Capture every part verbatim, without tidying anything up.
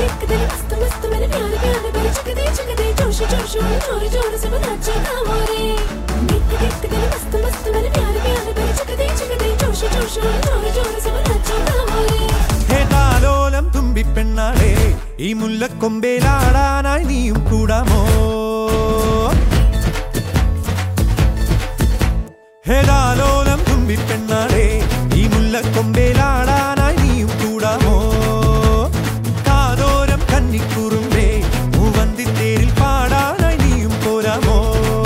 ഹേതാലോലം തുമ്പിപ്പെണ്ണാളെ ഈ മുല്ലക്കൊമ്പേലാടാനായി നീയും കൂടാമോ ഹേതാലോലം തുമ്പിപ്പെണ്ണാളെ ഈ മുല്ലക്കൊമ്പേലാടാനായി നീയും കൂടാമോ കാതോരം കന്നിക്കുറുമ്പേ മൂവന്തിത്തേരിൽ പാടാനായി നീയും പോരാമോ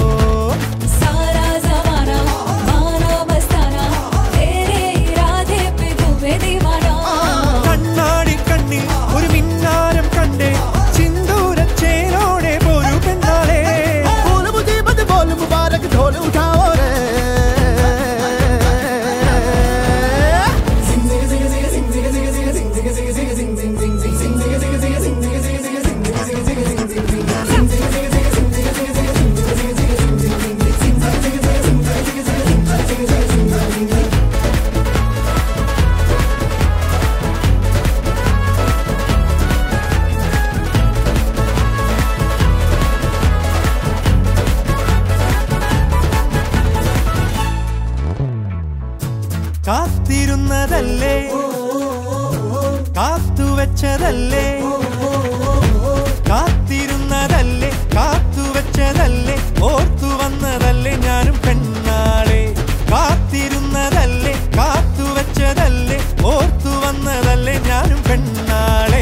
കണ്ണാടി കണ്ണിൽ ഒരു മിന്നാരം കണ്ടേ സിന്ദൂരച്ചേരോടെ പോരു പെണ്ണാളെ കാത്തിരുന്നതല്ലേ കാത്തുവെച്ചതല്ലേ കാത്തിരുന്നതല്ലേ കാത്തുവെച്ചതല്ലേ ഓർത്തു വന്നതല്ലേ ഞാനും പെണ്ണാളെ കാത്തിരുന്നതല്ലേ കാത്തുവെച്ചതല്ലേ ഓർത്തു വന്നതല്ലേ ഞാനും പെണ്ണാളെ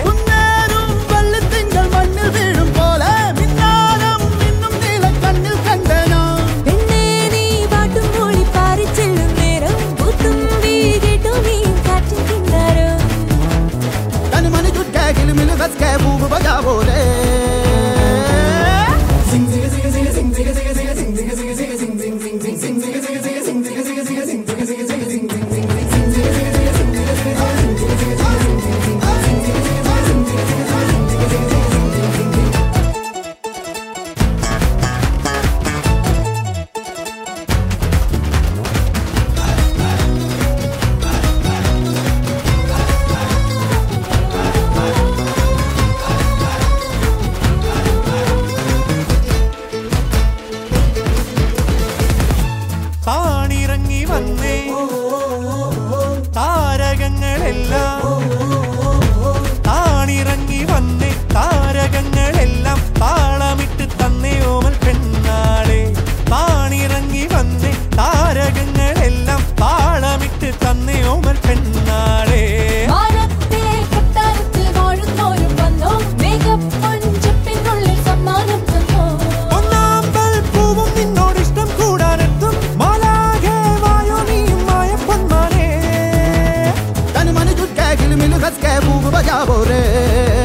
Let's get moving, but I will sing, sing, sing, sing, sing, sing, sing, sing, sing, sing, sing, sing, sing, sing, sing, sing, sing, sing, sing, താണിറങ്ങി വന്നേ താരകങ്ങളെല്ലാം താണിറങ്ങി വന്നേ താരകങ്ങളെല്ലാം താളമിട്ട് തന്നേ ഓമൽ പെണ്ണാളെ താണിറങ്ങി വന്നേ താരകങ്ങളെല്ലാം താളമിട്ട് തന്നേ ഓമൽ പെണ്ണാളെ Let's get moving, but I will